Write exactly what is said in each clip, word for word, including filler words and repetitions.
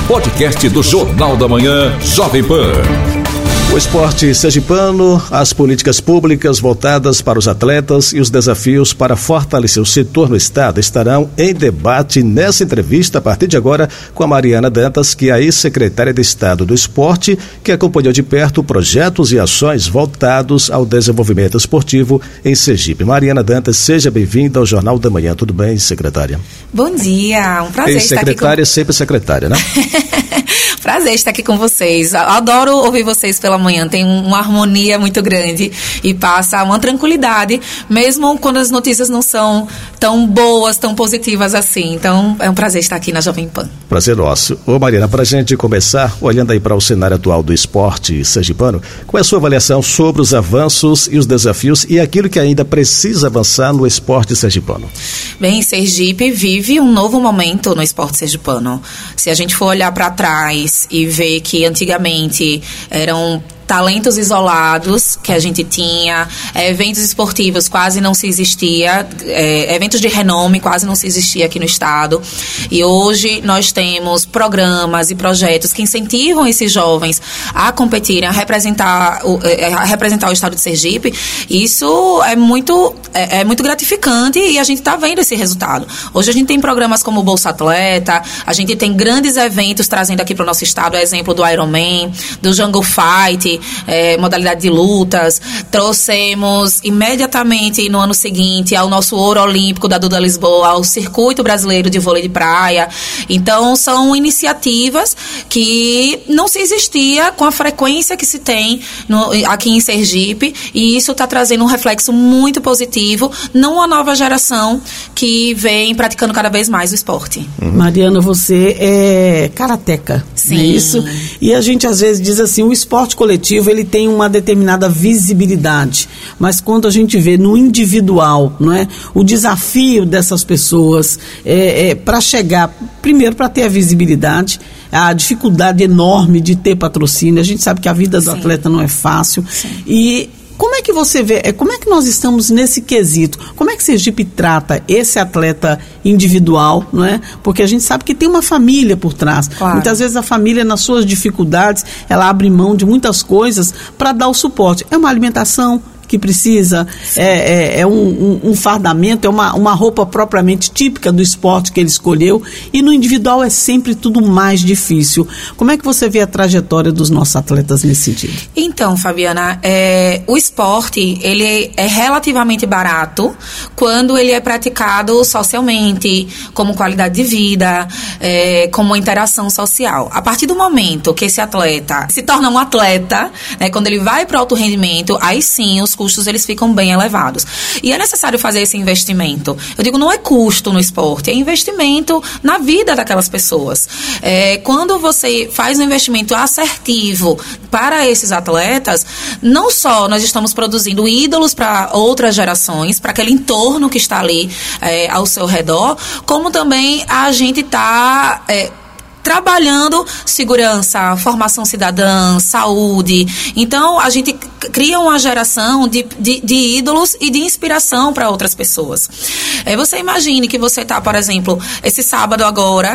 podcast do Jornal da Manhã, Jovem Pan. O esporte sergipano, as políticas públicas voltadas para os atletas e os desafios para fortalecer o setor no estado estarão em debate nessa entrevista a partir de agora com a Mariana Dantas, que é a ex-secretária de Estado do Esporte, que acompanhou de perto projetos e ações voltados ao desenvolvimento esportivo em Sergipe. Mariana Dantas, seja bem-vinda ao Jornal da Manhã. Tudo bem, secretária? Bom dia, um prazer estar aqui com... Secretária, sempre secretária, né? Prazer estar aqui com vocês. Adoro ouvir vocês pela manhã. Tem uma harmonia muito grande e passa uma tranquilidade, mesmo quando as notícias não são tão boas, tão positivas assim. Então, é um prazer estar aqui na Jovem Pan. Prazer nosso. Ô Mariana, para a gente começar, olhando aí para o cenário atual do esporte sergipano, qual é a sua avaliação sobre os avanços e os desafios e aquilo que ainda precisa avançar no esporte sergipano? Bem, Sergipe vive um novo momento no esporte sergipano. Se a gente for olhar para trás e ver que antigamente eram talentos isolados que a gente tinha, eventos esportivos quase não se existia, é, eventos de renome quase não se existia aqui no estado, e hoje nós temos programas e projetos que incentivam esses jovens a competirem, a representar o, a representar o estado de Sergipe. Isso é muito, é, é muito gratificante e a gente está vendo esse resultado. Hoje a gente tem programas como o Bolsa Atleta, a gente tem grandes eventos trazendo aqui para o nosso estado, a exemplo do Ironman, do Jungle Fight, É, modalidade de lutas. Trouxemos imediatamente no ano seguinte ao nosso ouro olímpico da Duda Lisboa, ao Circuito Brasileiro de Vôlei de Praia. Então são iniciativas que não se existia com a frequência que se tem no, aqui em Sergipe, e isso está trazendo um reflexo muito positivo numa nova geração que vem praticando cada vez mais o esporte. Uhum. Mariana, você é karateca, sim, não é isso? E a gente às vezes diz assim, o esporte coletivo ele tem uma determinada visibilidade, mas quando a gente vê no individual, não é, o desafio dessas pessoas é, é para chegar, primeiro para ter a visibilidade, a dificuldade enorme de ter patrocínio, a gente sabe que a vida do Sim. atleta não é fácil. Sim. E como é que você vê, como é que nós estamos nesse quesito? Como é que Sergipe trata esse atleta individual, não é? Porque a gente sabe que tem uma família por trás. Claro. Muitas vezes a família, nas suas dificuldades, ela abre mão de muitas coisas para dar o suporte. É uma alimentação que precisa, é, é, é um, um, um fardamento, é uma, uma roupa propriamente típica do esporte que ele escolheu, e no individual é sempre tudo mais difícil. Como é que você vê a trajetória dos nossos atletas nesse sentido? Então, Fabiana, é, o esporte, ele é relativamente barato quando ele é praticado socialmente, como qualidade de vida, é, como interação social. A partir do momento que esse atleta se torna um atleta, né, quando ele vai para o alto rendimento, aí sim os custos eles ficam bem elevados. E é necessário fazer esse investimento. Eu digo, não é custo no esporte, é investimento na vida daquelas pessoas. É, quando você faz um investimento assertivo para esses atletas, não só nós estamos produzindo ídolos para outras gerações, para aquele entorno que está ali é, ao seu redor, como também a gente está... É, trabalhando segurança, formação cidadã, saúde. Então, a gente cria uma geração de, de, de ídolos e de inspiração para outras pessoas. É, você imagine que você está, por exemplo, esse sábado agora,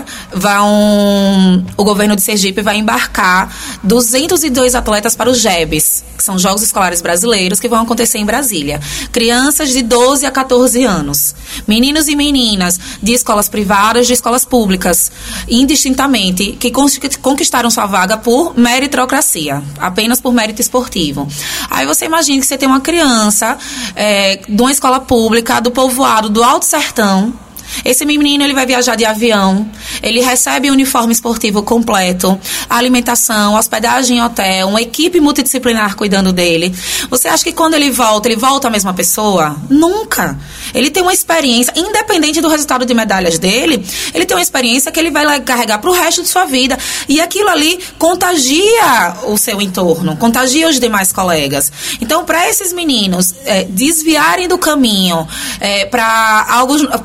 vão, o governo de Sergipe vai embarcar duzentos e dois atletas para os J E Bs, que são Jogos Escolares Brasileiros, que vão acontecer em Brasília. Crianças de doze a catorze anos. Meninos e meninas de escolas privadas, de escolas públicas, indistintamente, que conquistaram sua vaga por meritocracia, apenas por mérito esportivo. Aí você imagina que você tem uma criança é, de uma escola pública do povoado do Alto Sertão. Esse menino, ele vai viajar de avião, ele recebe um uniforme esportivo completo, alimentação, hospedagem em hotel, uma equipe multidisciplinar cuidando dele. Você acha que quando ele volta, ele volta a mesma pessoa? Nunca. Ele tem uma experiência, independente do resultado de medalhas dele, ele tem uma experiência que ele vai carregar para o resto de sua vida. E aquilo ali contagia o seu entorno, contagia os demais colegas. Então, para esses meninos é, desviarem do caminho, é, para algo, para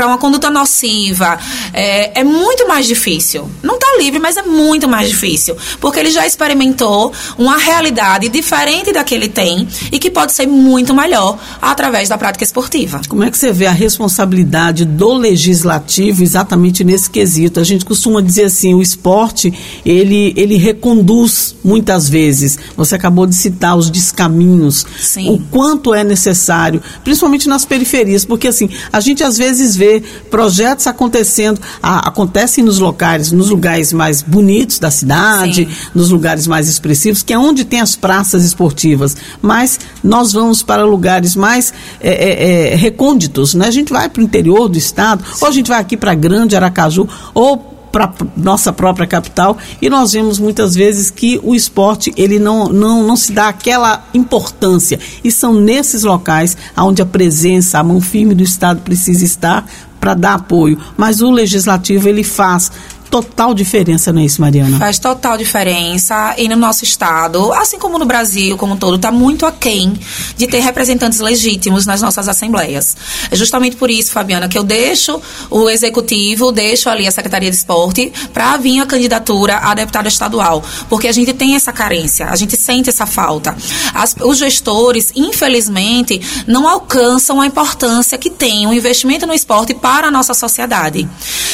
para uma conduta nociva, é, é muito mais difícil. Não está livre, mas é muito mais difícil, porque ele já experimentou uma realidade diferente da que ele tem e que pode ser muito melhor através da prática esportiva. Como é que você vê a responsabilidade do legislativo exatamente nesse quesito? A gente costuma dizer assim, o esporte, ele, ele reconduz muitas vezes. Você acabou de citar os descaminhos. Sim. O quanto é necessário, principalmente nas periferias, porque assim, a gente às vezes vê projetos acontecendo, a, acontecem nos locais, nos lugares mais bonitos da cidade, sim, nos lugares mais expressivos, que é onde tem as praças esportivas, mas nós vamos para lugares mais é, é, é, recônditos, né? A gente vai para o interior do estado, sim, ou a gente vai aqui para Grande Aracaju, ou para nossa própria capital, e nós vemos muitas vezes que o esporte ele não, não, não se dá aquela importância, e são nesses locais onde a presença, a mão firme do Estado precisa estar para dar apoio, mas o legislativo ele faz total diferença, não é isso, Mariana? Faz total diferença, e no nosso estado, assim como no Brasil como um todo, está muito aquém de ter representantes legítimos nas nossas assembleias. É justamente por isso, Fabiana, que eu deixo o executivo, deixo ali a Secretaria de Esporte para vir a candidatura a deputada estadual, porque a gente tem essa carência, a gente sente essa falta. As, os gestores, infelizmente, não alcançam a importância que tem o investimento no esporte para a nossa sociedade.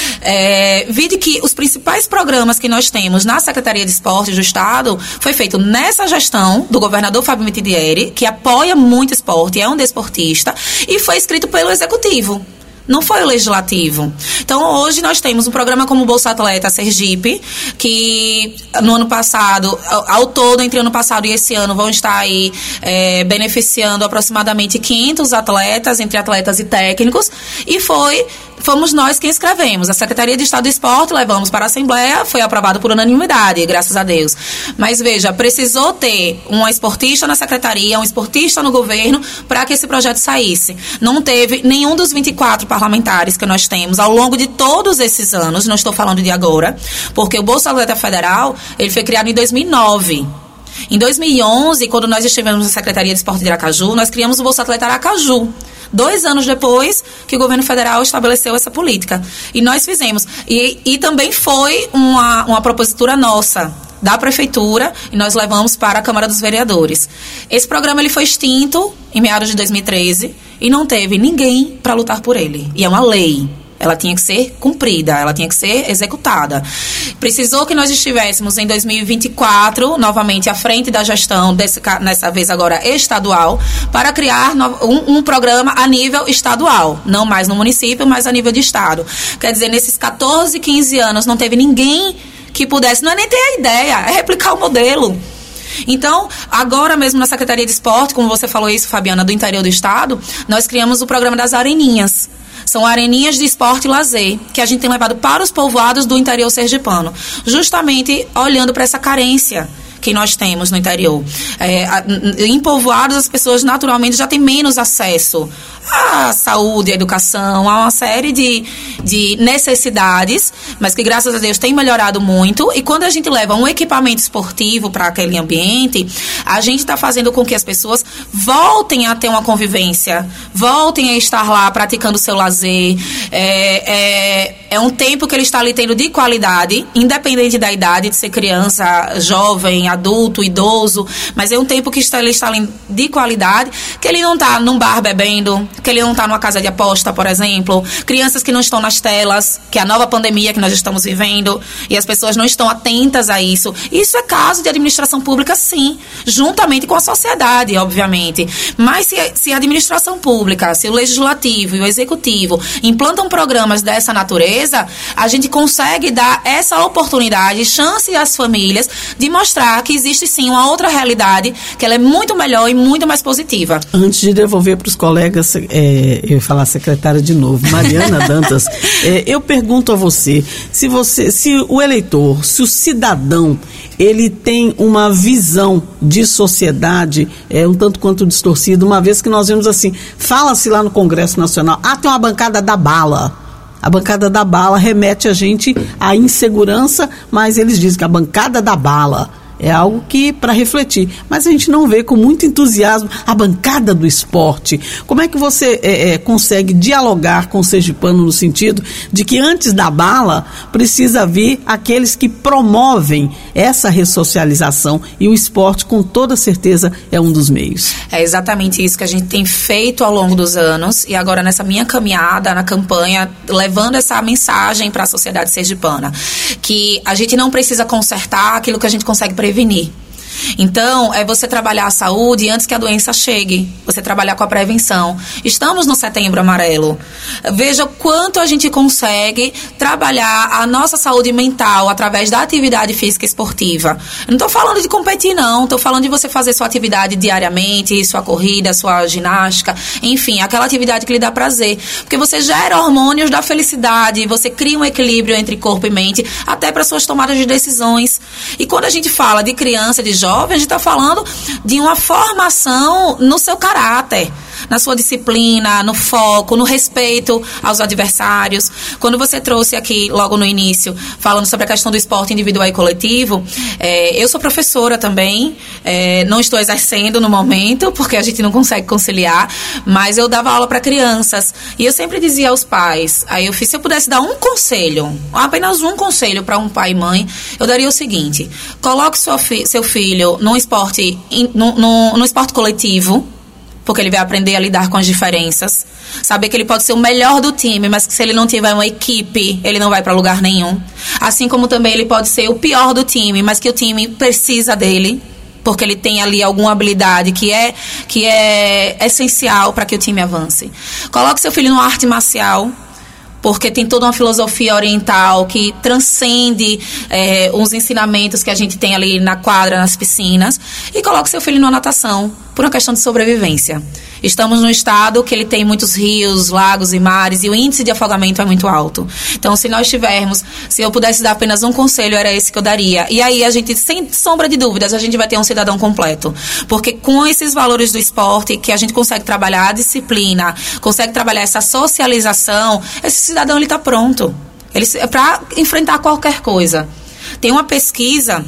É, vide que os principais programas que nós temos na Secretaria de Esportes do Estado foi feito nessa gestão do governador Fábio Mitidieri, que apoia muito o esporte, é um desportista, e foi escrito pelo Executivo. Não foi o Legislativo. Então, hoje nós temos um programa como o Bolsa Atleta Sergipe, que no ano passado, ao todo, entre ano passado e esse ano, vão estar aí é, beneficiando aproximadamente quinhentos atletas, entre atletas e técnicos, e foi... Fomos nós quem escrevemos. A Secretaria de Estado do Esporte, levamos para a Assembleia, foi aprovado por unanimidade, graças a Deus. Mas veja, precisou ter uma esportista na Secretaria, um esportista no governo, para que esse projeto saísse. Não teve nenhum dos vinte e quatro parlamentares que nós temos ao longo de todos esses anos, não estou falando de agora, porque o Bolsa Atleta Federal, ele foi criado em dois mil e nove. Em dois mil e onze, quando nós estivemos na Secretaria de Esporte de Aracaju, nós criamos o Bolsa Atleta Aracaju. Dois anos depois que o governo federal estabeleceu essa política. E nós fizemos. E, e também foi uma, uma propositura nossa, da Prefeitura, e nós levamos para a Câmara dos Vereadores. Esse programa ele foi extinto em meados de dois mil e treze e não teve ninguém para lutar por ele. E é uma lei. Ela tinha que ser cumprida, ela tinha que ser executada. Precisou que nós estivéssemos em dois mil e vinte e quatro, novamente à frente da gestão, desse, nessa vez agora estadual, para criar um, um programa a nível estadual. Não mais no município, mas a nível de estado. Quer dizer, nesses catorze, quinze anos, não teve ninguém que pudesse, não é nem ter a ideia, é replicar o modelo. Então, agora mesmo na Secretaria de Esporte, como você falou isso, Fabiana, do interior do estado, nós criamos o programa das Areninhas. São areninhas de esporte e lazer, que a gente tem levado para os povoados do interior sergipano, justamente olhando para essa carência que nós temos no interior. É, em povoados, as pessoas naturalmente já têm menos acesso à saúde, à educação, a uma série de, de necessidades, mas que graças a Deus tem melhorado muito. E quando a gente leva um equipamento esportivo para aquele ambiente, a gente está fazendo com que as pessoas voltem a ter uma convivência, voltem a estar lá praticando o seu lazer. É, é, é um tempo que ele está ali tendo de qualidade, independente da idade, de ser criança, jovem, adulto, idoso, mas é um tempo que ele está ali de qualidade, que ele não está num bar bebendo, que ele não está numa casa de aposta, por exemplo, crianças que não estão nas telas, que é a nova pandemia que nós estamos vivendo, e as pessoas não estão atentas a isso. Isso é caso de administração pública, sim, juntamente com a sociedade, obviamente. Mas se, se a administração pública, se o legislativo e o executivo implantam programas dessa natureza, a gente consegue dar essa oportunidade, chance às famílias de mostrar que existe sim uma outra realidade, que ela é muito melhor e muito mais positiva. Antes de devolver para os colegas, é, eu ia falar secretária de novo, Mariana Dantas, é, eu pergunto a você, se você, se o eleitor, se o cidadão, ele tem uma visão de sociedade é, um tanto quanto distorcida, uma vez que nós vemos assim, fala-se lá no Congresso Nacional, ah, tem uma bancada da bala. A bancada da bala remete a gente à insegurança, mas eles dizem que a bancada da bala É algo que para refletir. Mas a gente não vê com muito entusiasmo a bancada do esporte. Como é que você é, é, consegue dialogar com o sergipano no sentido de que antes da bala precisa vir aqueles que promovem essa ressocialização, e o esporte com toda certeza é um dos meios? É exatamente isso que a gente tem feito ao longo dos anos, e agora nessa minha caminhada na campanha, levando essa mensagem para a sociedade sergipana, que a gente não precisa consertar aquilo que a gente consegue prevenir. Então, é você trabalhar a saúde antes que a doença chegue, você trabalhar com a prevenção. Estamos no Setembro Amarelo. Veja quanto a gente consegue trabalhar a nossa saúde mental através da atividade física esportiva. Eu não estou falando de competir, não. Estou falando de você fazer sua atividade diariamente, sua corrida, sua ginástica, enfim, aquela atividade que lhe dá prazer. Porque você gera hormônios da felicidade, você cria um equilíbrio entre corpo e mente, até para suas tomadas de decisões. E quando a gente fala de criança, de jovem, a gente está falando de uma formação no seu caráter, na sua disciplina, no foco, no respeito aos adversários. Quando você trouxe aqui, logo no início, falando sobre a questão do esporte individual e coletivo, é, eu sou professora também, é, não estou exercendo no momento, porque a gente não consegue conciliar, mas eu dava aula para crianças, e eu sempre dizia aos pais, aí eu fiz, se eu pudesse dar um conselho, apenas um conselho para um pai e mãe, eu daria o seguinte: coloque sua fi- seu filho num esporte, no, no, no esporte coletivo, porque ele vai aprender a lidar com as diferenças, saber que ele pode ser o melhor do time, mas que se ele não tiver uma equipe, ele não vai para lugar nenhum. Assim como também ele pode ser o pior do time, mas que o time precisa dele, porque ele tem ali alguma habilidade que é, que é essencial para que o time avance. Coloque seu filho numa arte marcial, porque tem toda uma filosofia oriental que transcende é, os ensinamentos que a gente tem ali na quadra, nas piscinas. E coloque seu filho numa natação, por uma questão de sobrevivência. Estamos num estado que ele tem muitos rios, lagos e mares, e o índice de afogamento é muito alto. Então, se nós tivermos, se eu pudesse dar apenas um conselho, era esse que eu daria. E aí, a gente, sem sombra de dúvidas, a gente vai ter um cidadão completo. Porque com esses valores do esporte, que a gente consegue trabalhar a disciplina, consegue trabalhar essa socialização, esse cidadão, ele está pronto. Ele, é para enfrentar qualquer coisa. Tem uma pesquisa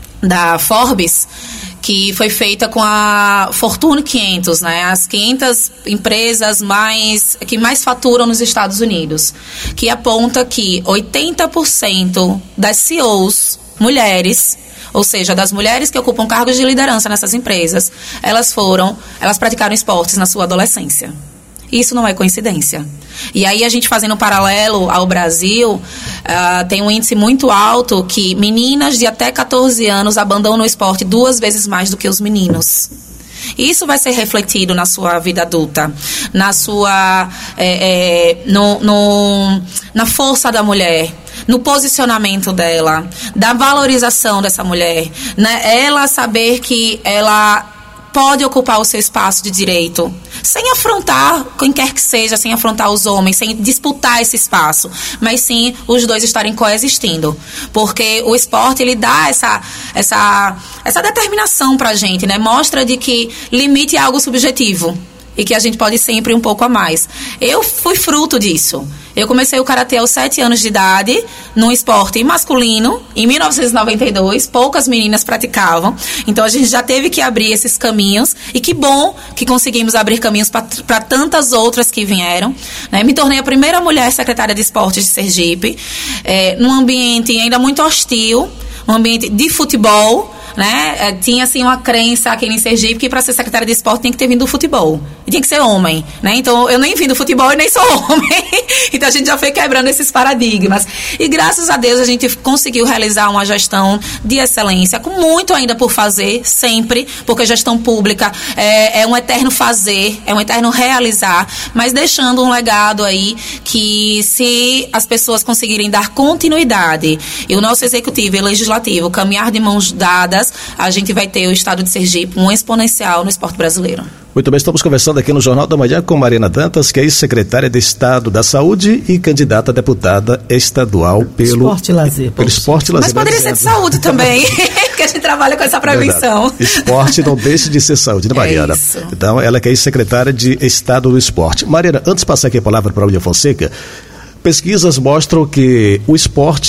da Forbes que foi feita com a Fortune quinhentos, né? As quinhentas empresas mais, que mais faturam nos Estados Unidos, que aponta que oitenta por cento das C E Os mulheres, ou seja, das mulheres que ocupam cargos de liderança nessas empresas, elas foram, elas praticaram esportes na sua adolescência. Isso não é coincidência. E aí, a gente fazendo um paralelo ao Brasil, uh, tem um índice muito alto que meninas de até catorze anos abandonam o esporte duas vezes mais do que os meninos. Isso vai ser refletido na sua vida adulta, na sua, é, é, no, no, na força da mulher, no posicionamento dela, da valorização dessa mulher, né? Ela saber que ela pode ocupar o seu espaço de direito, sem afrontar quem quer que seja, sem afrontar os homens, sem disputar esse espaço, mas sim os dois estarem coexistindo, porque o esporte, ele dá essa, essa, essa determinação pra gente, né? Mostra de que limite é algo subjetivo e que a gente pode sempre um pouco a mais. Eu fui fruto disso. Eu comecei o karatê aos sete anos de idade, num esporte masculino, em mil novecentos e noventa e dois, poucas meninas praticavam, então a gente já teve que abrir esses caminhos, e que bom que conseguimos abrir caminhos para tantas outras que vieram, né? Me tornei a primeira mulher secretária de esportes de Sergipe, é, num ambiente ainda muito hostil, um ambiente de futebol, né? Tinha assim uma crença aqui em Sergipe que para ser secretária de esporte tem que ter vindo do futebol, e tem que ser homem, né? Então eu nem vim do futebol e nem sou homem. Então a gente já foi quebrando esses paradigmas, e graças a Deus a gente conseguiu realizar uma gestão de excelência, com muito ainda por fazer, sempre, porque gestão pública é, é um eterno fazer, é um eterno realizar, mas deixando um legado aí que, se as pessoas conseguirem dar continuidade, e o nosso executivo e legislativo caminhar de mãos dadas, a gente vai ter o estado de Sergipe um exponencial no esporte brasileiro. Muito bem, estamos conversando aqui no Jornal da Manhã com Mariana Dantas, que é ex-secretária de Estado da Saúde e candidata a deputada estadual pelo Esporte e Lazer. Pelo Esporte e Lazer. Mas poderia ser de saúde também, porque a gente trabalha com essa prevenção. Verdade. Esporte não deixe de ser saúde, né, Mariana? É isso. Então, ela que é ex-secretária de Estado do Esporte. Mariana, antes de passar aqui a palavra para a William Fonseca, pesquisas mostram que o esporte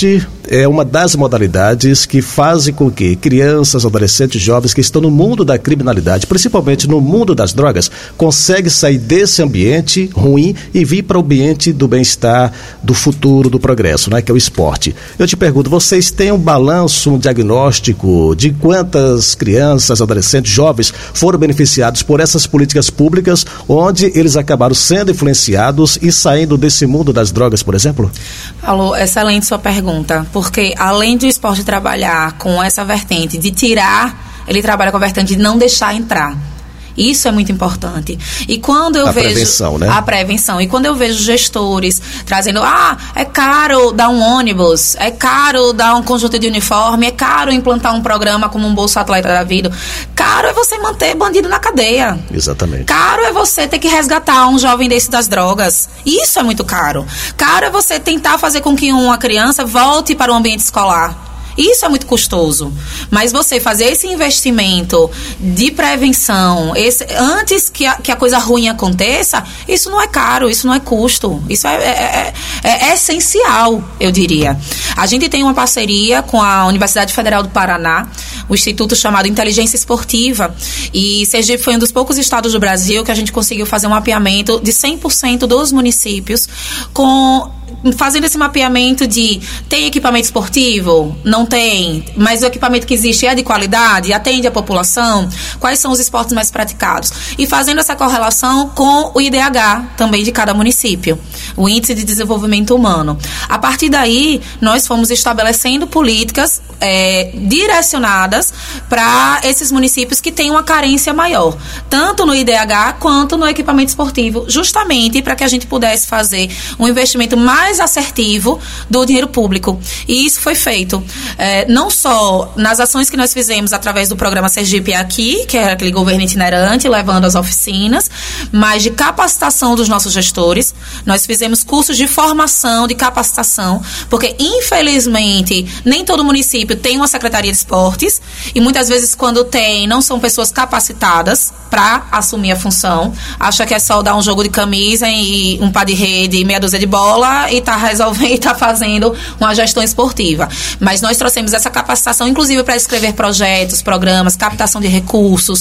é uma das modalidades que fazem com que crianças, adolescentes, jovens que estão no mundo da criminalidade, principalmente no mundo das drogas, conseguem sair desse ambiente ruim e vir para o ambiente do bem-estar, do futuro, do progresso, né, que é o esporte. Eu te pergunto, vocês têm um balanço, um diagnóstico de quantas crianças, adolescentes, jovens foram beneficiados por essas políticas públicas, onde eles acabaram sendo influenciados e saindo desse mundo das drogas, por exemplo? Alô, excelente sua pergunta, porque além do esporte trabalhar com essa vertente de tirar, ele trabalha com a vertente de não deixar entrar. Isso é muito importante. E quando eu a vejo... prevenção, né? A prevenção. E quando eu vejo gestores trazendo, ah, é caro dar um ônibus, é caro dar um conjunto de uniforme, é caro implantar um programa como um Bolsa Atleta da Vida. Caro é você manter bandido na cadeia. Exatamente. Caro é você ter que resgatar um jovem desse das drogas. Isso é muito caro. Caro é você tentar fazer com que uma criança volte para o ambiente escolar. Isso é muito custoso. Mas você fazer esse investimento de prevenção, esse, antes que a, que a coisa ruim aconteça, isso não é caro, isso não é custo. Isso é, é, é, é essencial, eu diria. A gente tem uma parceria com a Universidade Federal do Paraná, o instituto chamado Inteligência Esportiva. E Sergipe foi um dos poucos estados do Brasil que a gente conseguiu fazer um mapeamento de cem por cento dos municípios com... fazendo esse mapeamento de tem equipamento esportivo? Não tem, mas o equipamento que existe é de qualidade, atende a população, quais são os esportes mais praticados, e fazendo essa correlação com o I D H também de cada município, o Índice de Desenvolvimento Humano. A partir daí, nós fomos estabelecendo políticas é, direcionadas para esses municípios que têm uma carência maior, tanto no I D H quanto no equipamento esportivo, justamente para que a gente pudesse fazer um investimento mais assertivo do dinheiro público. E isso foi feito é, não só nas ações que nós fizemos através do programa Sergipe Aqui, que é aquele governo itinerante, levando as oficinas, mas de capacitação dos nossos gestores. Nós fizemos cursos de formação, de capacitação, porque infelizmente nem todo município tem uma secretaria de esportes, e muitas vezes quando tem, não são pessoas capacitadas para assumir a função. Acha que é só dar um jogo de camisa e um par de rede e meia dúzia de bola e tá resolvendo e tá fazendo uma gestão esportiva. Mas nós trouxemos essa capacitação, inclusive para escrever projetos, programas, captação de recursos,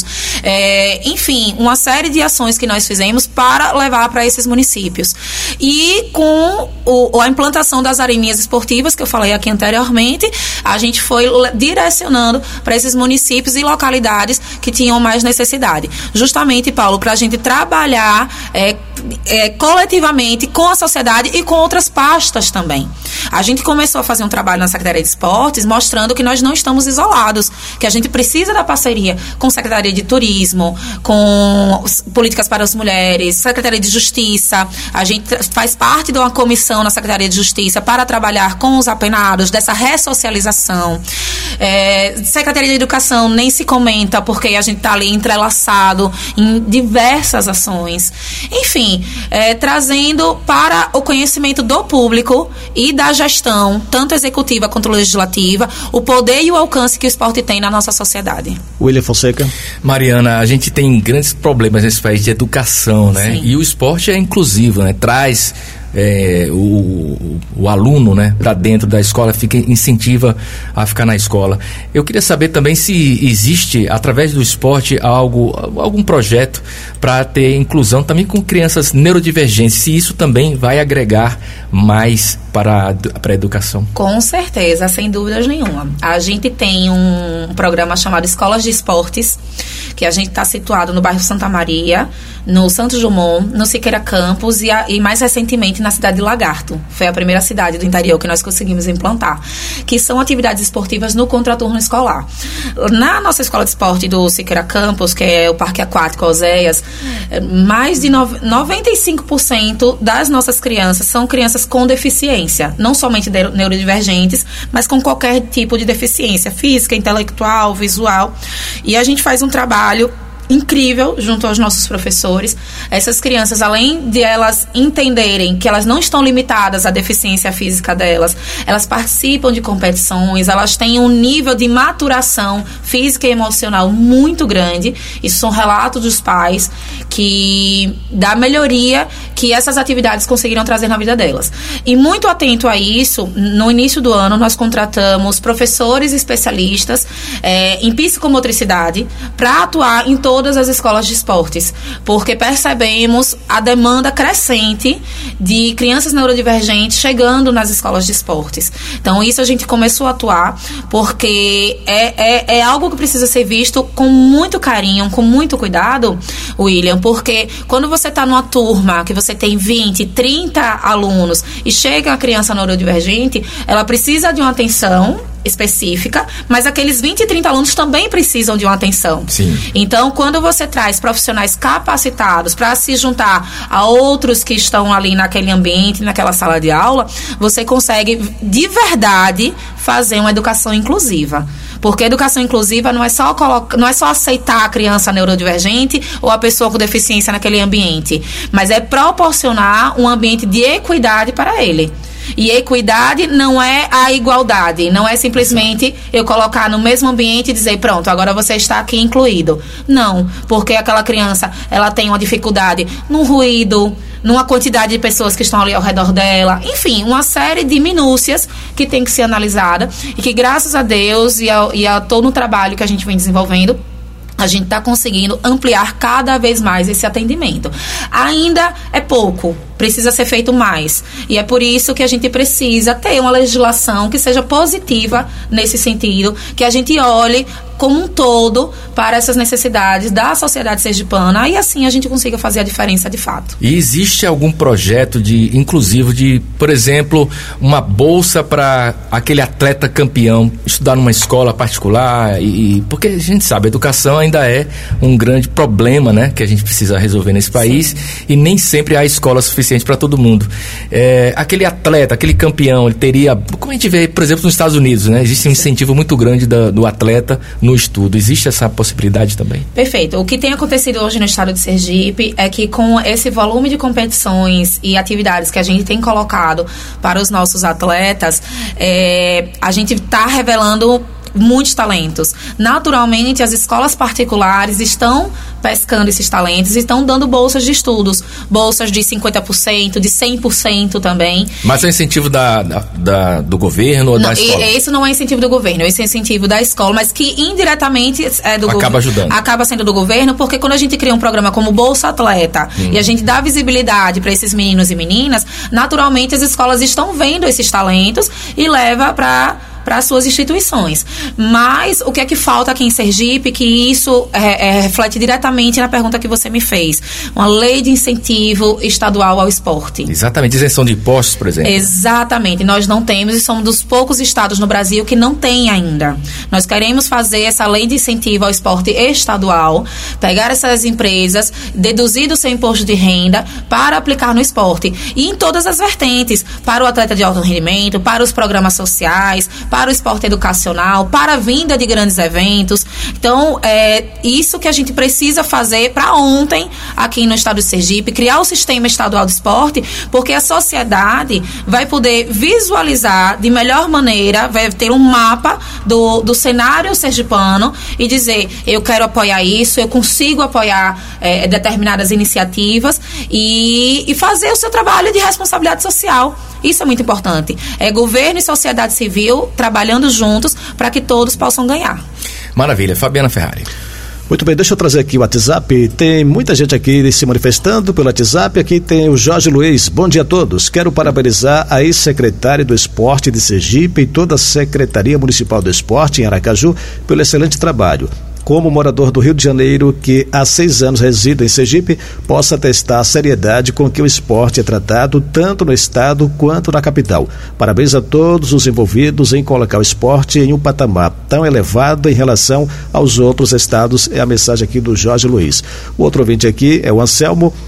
é, enfim, uma série de ações que nós fizemos para levar para esses municípios. E com o, a implantação das areninhas esportivas, que eu falei aqui anteriormente, a gente foi direcionando para esses municípios e localidades que tinham mais necessidade. Justamente, Paulo, para a gente trabalhar é, é, coletivamente com a sociedade e com outras pastas também. A gente começou a fazer um trabalho na Secretaria de Esportes mostrando que nós não estamos isolados, que a gente precisa da parceria com a Secretaria de Turismo, com políticas para as mulheres, Secretaria de Justiça. A gente faz parte de uma comissão na Secretaria de Justiça para trabalhar com os apenados, dessa ressocialização. É, Secretaria de Educação nem se comenta, porque a gente está ali entrelaçado em diversas ações. Enfim, é, trazendo para o conhecimento do público e da gestão, tanto executiva quanto legislativa, o poder e o alcance que o esporte tem na nossa sociedade. William Fonseca. Mariana, a gente tem grandes problemas nesse país de educação, né? Sim. E o esporte é inclusivo, né? Traz é, o, o, o aluno, né, para dentro da escola, fica, incentiva a ficar na escola. Eu queria saber também se existe, através do esporte, algo, algum projeto para ter inclusão também com crianças neurodivergentes, se isso também vai agregar mais para a, para a educação. Com certeza, sem dúvidas nenhuma. A gente tem um programa chamado Escolas de Esportes, que a gente está situado no bairro Santa Maria, no Santos Dumont, no Siqueira Campos e, a, e mais recentemente na cidade de Lagarto. Foi a primeira cidade do interior que nós conseguimos implantar, que são atividades esportivas no contraturno escolar. Na nossa escola de esporte do Siqueira Campos, que é o Parque Aquático Oséias, mais de noventa e cinco por cento das nossas crianças são crianças com deficiência, não somente neurodivergentes, mas com qualquer tipo de deficiência física, intelectual, visual. E a gente faz um trabalho incrível junto aos nossos professores. Essas crianças, além de elas entenderem que elas não estão limitadas à deficiência física delas, elas participam de competições, elas têm um nível de maturação física e emocional muito grande. Isso são relatos dos pais que da melhoria que essas atividades conseguiram trazer na vida delas. E muito atento a isso, no início do ano nós contratamos professores especialistas é, em psicomotricidade para atuar em todo todas as escolas de esportes, porque percebemos a demanda crescente de crianças neurodivergentes chegando nas escolas de esportes. Então, isso a gente começou a atuar, porque é, é, é algo que precisa ser visto com muito carinho, com muito cuidado, William, porque quando você está numa turma que você tem vinte, trinta alunos e chega a criança neurodivergente, ela precisa de uma atenção específica, mas aqueles vinte, trinta alunos também precisam de uma atenção. Sim. Então, quando você traz profissionais capacitados para se juntar a outros que estão ali naquele ambiente, naquela sala de aula, você consegue, de verdade, fazer uma educação inclusiva. Porque a educação inclusiva não é só colocar, não é só aceitar a criança neurodivergente ou a pessoa com deficiência naquele ambiente, mas é proporcionar um ambiente de equidade para ele. E equidade não é a igualdade, não é simplesmente eu colocar no mesmo ambiente e dizer, pronto, agora você está aqui incluído. Não, porque aquela criança, ela tem uma dificuldade no ruído, numa quantidade de pessoas que estão ali ao redor dela, enfim, uma série de minúcias que tem que ser analisada e que, graças a Deus e a, e a todo o trabalho que a gente vem desenvolvendo, a gente está conseguindo ampliar cada vez mais esse atendimento. Ainda é pouco, precisa ser feito mais. E é por isso que a gente precisa ter uma legislação que seja positiva nesse sentido, que a gente olhe como um todo para essas necessidades da sociedade sergipana e assim a gente consiga fazer a diferença de fato. E existe algum projeto de inclusivo de, por exemplo, uma bolsa para aquele atleta campeão estudar numa escola particular? E, porque a gente sabe, a educação ainda é um grande problema, né, que a gente precisa resolver nesse país. Sim. E nem sempre há escola suficiente para todo mundo. É, aquele atleta, aquele campeão, ele teria, como a gente vê, por exemplo, nos Estados Unidos, né, existe um incentivo muito grande da, do atleta no estudo. Existe essa possibilidade também? Perfeito. O que tem acontecido hoje no estado de Sergipe é que, com esse volume de competições e atividades que a gente tem colocado para os nossos atletas, é, a gente está revelando muitos talentos. Naturalmente, as escolas particulares estão pescando esses talentos e estão dando bolsas de estudos, bolsas de cinquenta por cento, de cem por cento também. Mas é incentivo da, da, da, do governo ou não, da escola? Esse não é incentivo do governo, esse é incentivo da escola, mas que indiretamente é do acaba ajudando. Acaba sendo do governo, porque quando a gente cria um programa como Bolsa Atleta hum. e a gente dá visibilidade para esses meninos e meninas, naturalmente as escolas estão vendo esses talentos e leva para para as suas instituições. Mas o que é que falta aqui em Sergipe, que isso é, é, reflete diretamente na pergunta que você me fez? Uma lei de incentivo estadual ao esporte. Exatamente, isenção de impostos, por exemplo. Exatamente, nós não temos e somos dos poucos estados no Brasil que não tem ainda. Nós queremos fazer essa lei de incentivo ao esporte estadual, pegar essas empresas, deduzir do seu imposto de renda para aplicar no esporte. E em todas as vertentes, para o atleta de alto rendimento, para os programas sociais, para para o esporte educacional, para a vinda de grandes eventos. Então, é isso que a gente precisa fazer para ontem, aqui no estado de Sergipe, criar o sistema estadual de esporte, porque a sociedade vai poder visualizar de melhor maneira, vai ter um mapa do, do cenário sergipano e dizer, eu quero apoiar isso, eu consigo apoiar é, determinadas iniciativas e, e fazer o seu trabalho de responsabilidade social. Isso é muito importante. É governo e sociedade civil trabalhando juntos para que todos possam ganhar. Maravilha. Fabiana Ferrari. Muito bem, deixa eu trazer aqui o WhatsApp. Tem muita gente aqui se manifestando pelo WhatsApp. Aqui tem o Jorge Luiz. Bom dia a todos. Quero parabenizar a ex-secretária do Esporte de Sergipe e toda a Secretaria Municipal do Esporte em Aracaju pelo excelente trabalho. Como morador do Rio de Janeiro, que há seis anos reside em Sergipe, possa atestar a seriedade com que o esporte é tratado tanto no estado quanto na capital. Parabéns a todos os envolvidos em colocar o esporte em um patamar tão elevado em relação aos outros estados. É a mensagem aqui do Jorge Luiz. O outro ouvinte aqui é o Anselmo.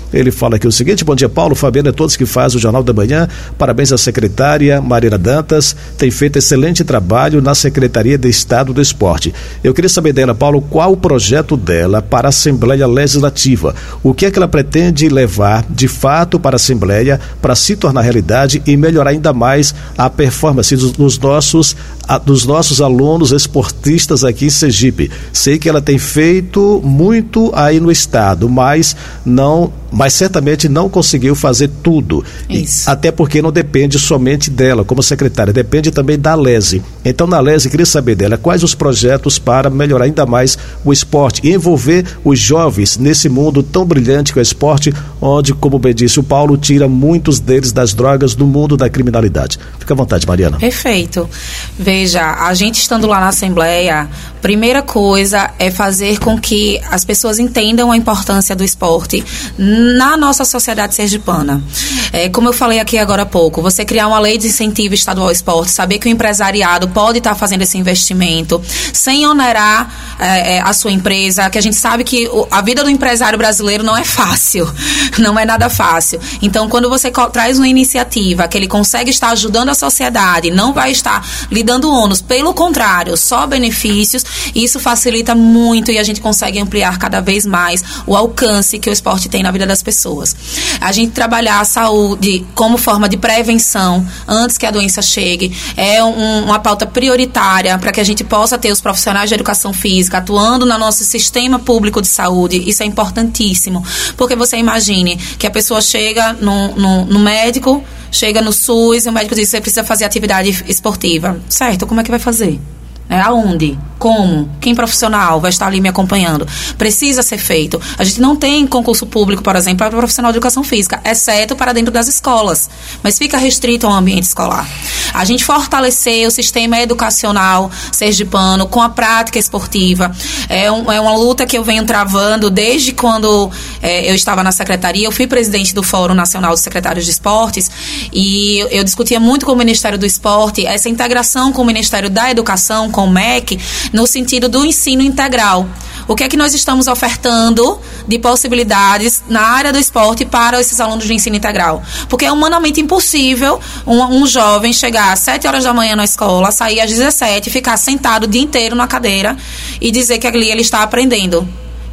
Ele fala aqui o seguinte: bom dia, Paulo, Fabiano e todos que fazem o Jornal da Manhã, parabéns à secretária Marina Dantas, tem feito excelente trabalho na Secretaria de Estado do Esporte. Eu queria saber dela, Paulo, qual o projeto dela para a Assembleia Legislativa, o que é que ela pretende levar de fato para a Assembleia para se tornar realidade e melhorar ainda mais a performance dos, dos, nossos, a, dos nossos alunos esportistas aqui em Sergipe. Sei que ela tem feito muito aí no estado, mas não, mas certamente não conseguiu fazer tudo. Isso. E, até porque não depende somente dela como secretária, depende também da Lese. Então, na Lese, queria saber dela quais os projetos para melhorar ainda mais o esporte e envolver os jovens nesse mundo tão brilhante que é o esporte, onde, como bem disse o Paulo, tira muitos deles das drogas, do mundo da criminalidade. Fica à vontade, Mariana. Perfeito. Veja, a gente estando lá na Assembleia, primeira coisa é fazer com que as pessoas entendam a importância do esporte na nossa sociedade sergipana. É, como eu falei aqui agora há pouco, você criar uma lei de incentivo estadual ao esporte, saber que o empresariado pode estar fazendo esse investimento sem onerar é, a sua empresa, que a gente sabe que o, a vida do empresário brasileiro não é fácil, não é nada fácil. Então, quando você co- traz uma iniciativa que ele consegue estar ajudando a sociedade, não vai estar lhe dando ônus, pelo contrário, só benefícios, isso facilita muito e a gente consegue ampliar cada vez mais o alcance que o esporte tem na vida das pessoas. A gente trabalhar a saúde como forma de prevenção antes que a doença chegue é um, uma pauta prioritária para que a gente possa ter os profissionais de educação física atuando no nosso sistema público de saúde. Isso é importantíssimo, porque você imagine que a pessoa chega no, no, no médico, chega no SUS e o médico diz que você precisa fazer atividade esportiva. Certo, como é que vai fazer? É, aonde? Como? Quem profissional vai estar ali me acompanhando? Precisa ser feito. A gente não tem concurso público, por exemplo, para profissional de educação física, exceto para dentro das escolas, mas fica restrito ao ambiente escolar. A gente fortalecer o sistema educacional sergipano com a prática esportiva é, um, é uma luta que eu venho travando desde quando é, eu estava na secretaria. Eu fui presidente do Fórum Nacional dos Secretários de Esportes e eu discutia muito com o Ministério do Esporte essa integração com o Ministério da Educação, com o M E C, no sentido do ensino integral. O que é que nós estamos ofertando de possibilidades na área do esporte para esses alunos de ensino integral? Porque é humanamente impossível um, um jovem chegar às sete horas da manhã na escola, sair às dezessete, ficar sentado o dia inteiro na cadeira e dizer que ali ele está aprendendo.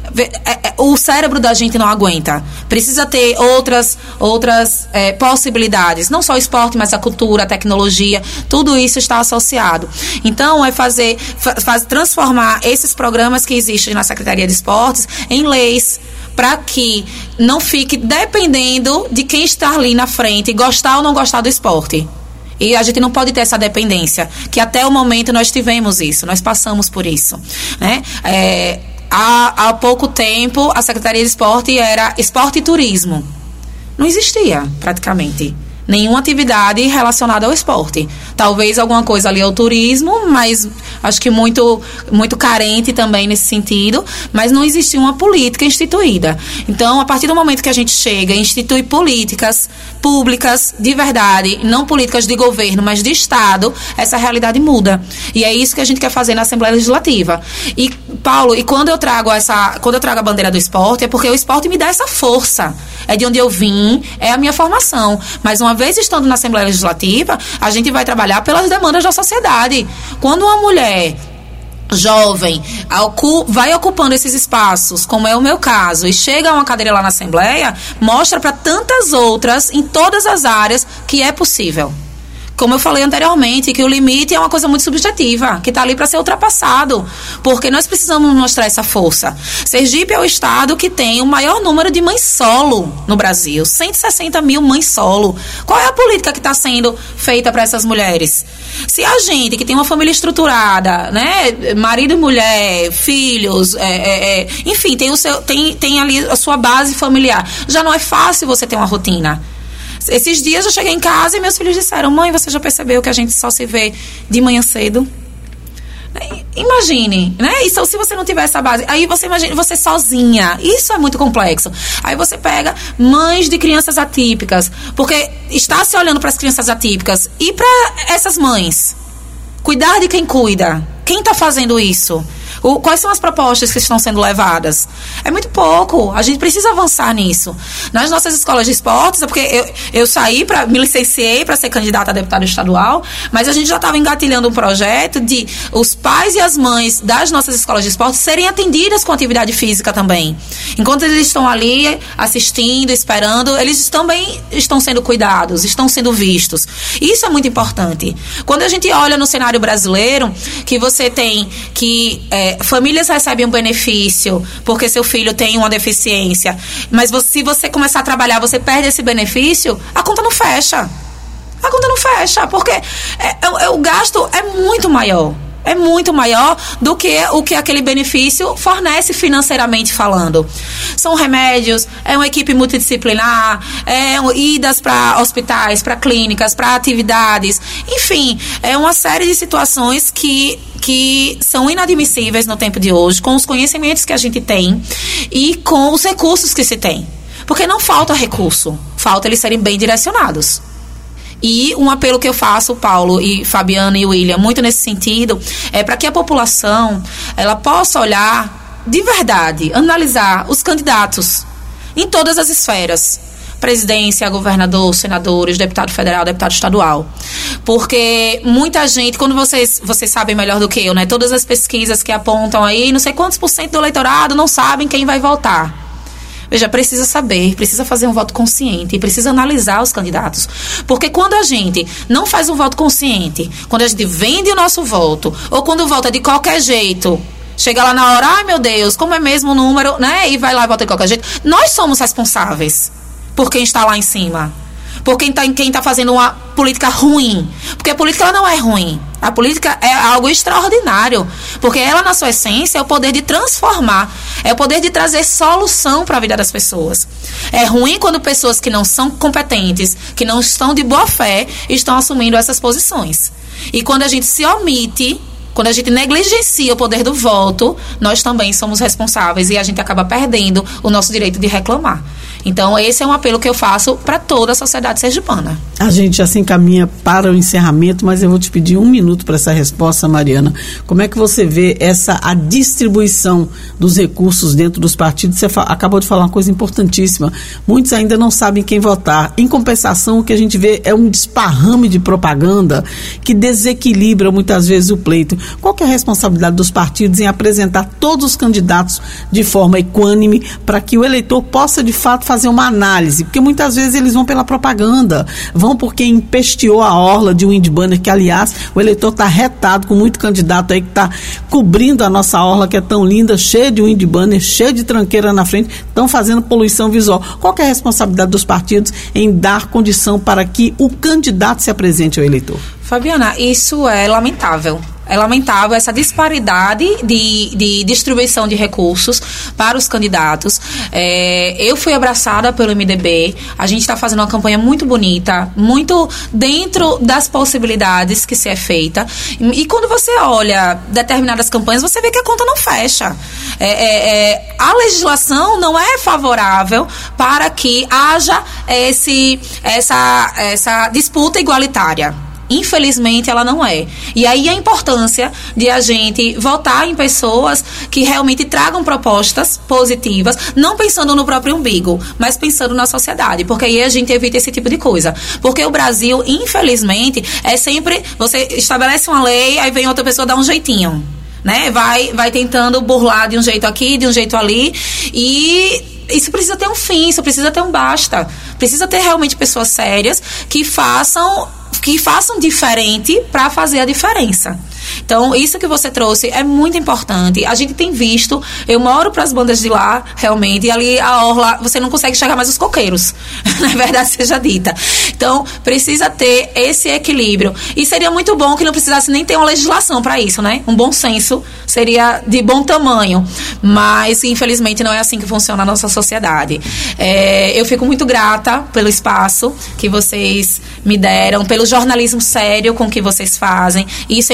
O cérebro da gente não aguenta. Precisa ter outras, outras é, possibilidades. Não só o esporte, mas a cultura, a tecnologia. Tudo isso está associado. Então, é fazer, faz, transformar esses programas que existem na Secretaria de Esportes em leis, para que não fique dependendo de quem está ali na frente, gostar ou não gostar do esporte. E a gente não pode ter essa dependência, que até o momento nós tivemos isso, nós passamos por isso, né? É... Há, há pouco tempo, a Secretaria de Esporte era esporte e turismo. Não existia, praticamente, nenhuma atividade relacionada ao esporte. Talvez alguma coisa ali ao turismo, mas acho que muito, muito carente também nesse sentido, mas não existia uma política instituída. Então, a partir do momento que a gente chega e institui políticas públicas de verdade, não políticas de governo, mas de Estado, essa realidade muda. E é isso que a gente quer fazer na Assembleia Legislativa. E, Paulo, e quando eu trago essa, quando eu trago a bandeira do esporte, é porque o esporte me dá essa força. É de onde eu vim, é a minha formação. Mas uma vez estando na Assembleia Legislativa, a gente vai trabalhar pelas demandas da sociedade. Quando uma mulher jovem vai ocupando esses espaços, como é o meu caso, e chega a uma cadeira lá na Assembleia, mostra para tantas outras, em todas as áreas, que é possível. Como eu falei anteriormente, que o limite é uma coisa muito subjetiva, que está ali para ser ultrapassado, porque nós precisamos mostrar essa força. Sergipe é o estado que tem o maior número de mães solo no Brasil, cento e sessenta mil mães solo. Qual é a política que está sendo feita para essas mulheres? Se a gente, que tem uma família estruturada, né, marido e mulher, filhos, é, é, é, enfim, tem, o seu, tem, tem ali a sua base familiar, já não é fácil você ter uma rotina. Esses dias eu cheguei em casa e meus filhos disseram: mãe, você já percebeu que a gente só se vê de manhã cedo? Imagine, né? Isso, se você não tiver essa base, aí você imagina você sozinha. Isso é muito complexo. Aí você pega mães de crianças atípicas, porque está se olhando para as crianças atípicas e para essas mães. Cuidar de quem cuida. Quem está fazendo isso? O, quais são as propostas que estão sendo levadas? É muito pouco. A gente precisa avançar nisso. Nas nossas escolas de esportes, é porque eu, eu saí, pra, me licenciei para ser candidata a deputada estadual, mas a gente já estava engatilhando um projeto de os pais e as mães das nossas escolas de esportes serem atendidas com atividade física também. Enquanto eles estão ali assistindo, esperando, eles também estão sendo cuidados, estão sendo vistos. Isso é muito importante. Quando a gente olha no cenário brasileiro, que você tem que é, famílias recebem um benefício porque seu filho tem uma deficiência, mas você, se você começar a trabalhar, você perde esse benefício, a conta não fecha. A conta não fecha, porque é, é, o gasto é muito maior. É muito maior do que o que aquele benefício fornece financeiramente falando. São remédios, é uma equipe multidisciplinar, é idas para hospitais, para clínicas, para atividades. Enfim, é uma série de situações que, que são inadmissíveis no tempo de hoje, com os conhecimentos que a gente tem e com os recursos que se tem. Porque não falta recurso, falta eles serem bem direcionados. E um apelo que eu faço, Paulo e Fabiana e William, muito nesse sentido, é para que a população ela possa olhar de verdade, analisar os candidatos em todas as esferas. Presidência, governador, senadores, deputado federal, deputado estadual. Porque muita gente, quando vocês, vocês sabem melhor do que eu, né? Todas as pesquisas que apontam aí, não sei quantos por cento do eleitorado não sabem quem vai votar. Veja, precisa saber, precisa fazer um voto consciente e precisa analisar os candidatos. Porque quando a gente não faz um voto consciente, quando a gente vende o nosso voto, ou quando vota de qualquer jeito, chega lá na hora, ai meu Deus, como é mesmo o número, né? E vai lá e vota de qualquer jeito. Nós somos responsáveis por quem está lá em cima. Por quem está quem tá fazendo uma política ruim. Porque a política ela não é ruim. A política é algo extraordinário. Porque ela, na sua essência, é o poder de transformar. É o poder de trazer solução para a vida das pessoas. É ruim quando pessoas que não são competentes, que não estão de boa fé, estão assumindo essas posições. E quando a gente se omite, quando a gente negligencia o poder do voto, nós também somos responsáveis e a gente acaba perdendo o nosso direito de reclamar. Então, esse é um apelo que eu faço para toda a sociedade sergipana. A gente já se encaminha para o encerramento, mas eu vou te pedir um minuto para essa resposta, Mariana. Como é que você vê essa a distribuição dos recursos dentro dos partidos? Você fa- acabou de falar uma coisa importantíssima. Muitos ainda não sabem quem votar. Em compensação, o que a gente vê é um desparrame de propaganda que desequilibra muitas vezes o pleito. Qual que é a responsabilidade dos partidos em apresentar todos os candidatos de forma equânime para que o eleitor possa, de fato, fazer uma análise, porque muitas vezes eles vão pela propaganda, vão porque empesteou a orla de wind banner, que aliás o eleitor está retado com muito candidato aí que está cobrindo a nossa orla que é tão linda, cheia de wind banner, cheia de tranqueira na frente, estão fazendo poluição visual. Qual que é a responsabilidade dos partidos em dar condição para que o candidato se apresente ao eleitor? Fabiana, isso é lamentável. É lamentável essa disparidade de, de distribuição de recursos para os candidatos. É, eu fui abraçada pelo M D B. A gente está fazendo uma campanha muito bonita, muito dentro das possibilidades que se é feita. E, e quando você olha determinadas campanhas, você vê que a conta não fecha. É, é, é, a legislação não é favorável para que haja esse, essa, essa disputa igualitária. Infelizmente, ela não é. E aí a importância de a gente votar em pessoas que realmente tragam propostas positivas, não pensando no próprio umbigo, mas pensando na sociedade, porque aí a gente evita esse tipo de coisa. Porque o Brasil, infelizmente, é sempre, você estabelece uma lei, aí vem outra pessoa dar um jeitinho, né? Vai, vai tentando burlar de um jeito aqui, de um jeito ali, e isso precisa ter um fim, isso precisa ter um basta. Precisa ter realmente pessoas sérias que façam que façam diferente para fazer a diferença. Então, isso que você trouxe é muito importante. A gente tem visto, eu moro para as bandas de lá, realmente, e ali a orla, você não consegue chegar mais os coqueiros, na verdade seja dita. Então, precisa ter esse equilíbrio. E seria muito bom que não precisasse nem ter uma legislação para isso, né? Um bom senso seria de bom tamanho. Mas, infelizmente, não é assim que funciona a nossa sociedade. É, eu fico muito grata pelo espaço que vocês me deram, pelo jornalismo sério com que vocês fazem. Isso é importante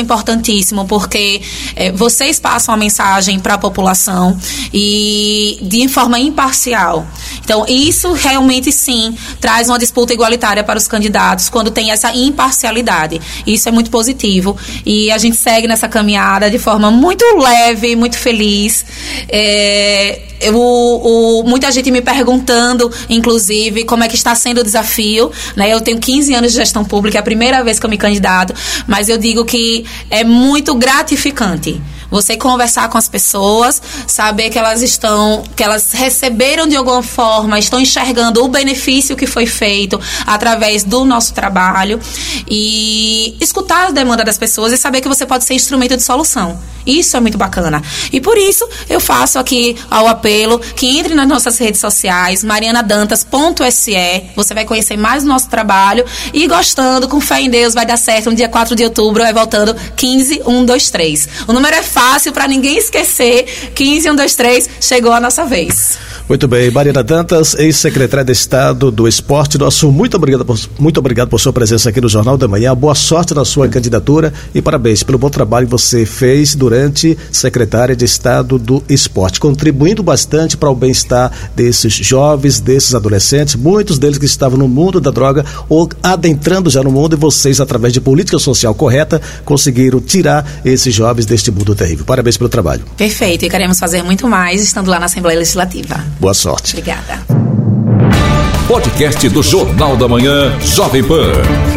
importantíssimo, porque é, vocês passam a mensagem para a população e de forma imparcial. Então, isso realmente, sim, traz uma disputa igualitária para os candidatos, quando tem essa imparcialidade. Isso é muito positivo e a gente segue nessa caminhada de forma muito leve, muito feliz. É, eu, o, muita gente me perguntando, inclusive, como é que está sendo o desafio, né? Eu tenho quinze anos de gestão pública, é a primeira vez que eu me candidato, mas eu digo que é muito gratificante você conversar com as pessoas, saber que elas estão, que elas receberam de alguma forma, estão enxergando o benefício que foi feito através do nosso trabalho e escutar a demanda das pessoas e saber que você pode ser instrumento de solução. Isso é muito bacana. E por isso eu faço aqui ao apelo que entre nas nossas redes sociais, mariana dantas ponto s e, você vai conhecer mais do nosso trabalho e gostando, com fé em Deus, vai dar certo. No dia quatro de outubro, vai voltando quinze, um, dois, três. O número é fácil para ninguém esquecer. quinze, um, dois, três, chegou a nossa vez. Muito bem, Mariana Dantas, ex-secretária de Estado do Esporte, nosso muito obrigado, por, muito obrigado por sua presença aqui no Jornal da Manhã, boa sorte na sua candidatura e parabéns pelo bom trabalho que você fez durante secretária de Estado do Esporte, contribuindo bastante para o bem-estar desses jovens, desses adolescentes, muitos deles que estavam no mundo da droga ou adentrando já no mundo, e vocês, através de política social correta, conseguiram tirar esses jovens deste mundo terrível. Parabéns pelo trabalho. Perfeito, e queremos fazer muito mais estando lá na Assembleia Legislativa. Boa sorte. Obrigada. Podcast do Jornal da Manhã, Jovem Pan.